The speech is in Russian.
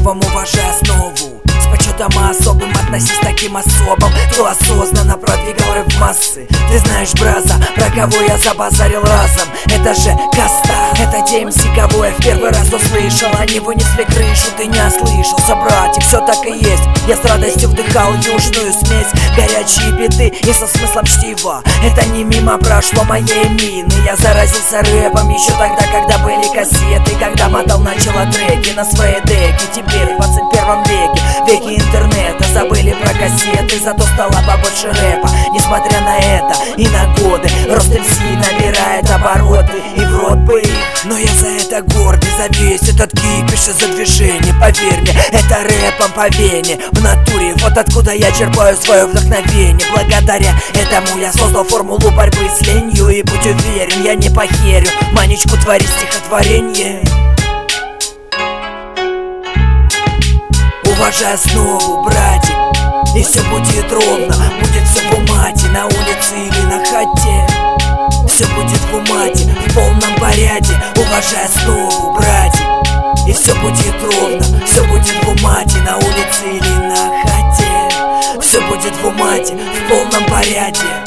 первым уважай основу, с почетом особым относись таким особам, кто осознанно продвигал рэп в массы. Ты знаешь, браза, про кого я забазарил разом? Это же Каста, это DMC, кого я в первый раз услышал. Они вынесли крышу, ты не ослышался, братик, все так и есть. Я с радостью вдыхал южную смесь, горячие биты и со смыслом чтива. Это не мимо прошло моей мины. Я заразился рэпом еще тогда, когда были кассеты, когда мотал начало треки на свои деки. Теперь в 21 веке, веки интернета, забыли про кассеты, зато стало побольше рэпа. Несмотря на это и на годы, рост МС набирает обороты, и в рот бы их. Но я за это горд, и за весь этот кипиш и за движение. Поверь мне, это рэпом по вене, в натуре, вот откуда я черпаю свое вдохновение. Благодаря этому я создал формулу борьбы с ленью, и будь уверен, я не похерю манечку творить стихотворение. Уважай основу, братик, и все будет ровно. Будет все в умате, на улице или на хате. Все будет в умате, в полном порядке. Уважай основу, братик, и все будет ровно. Все будет в умате, на улице или на хате. Все будет в умате, в полном порядке.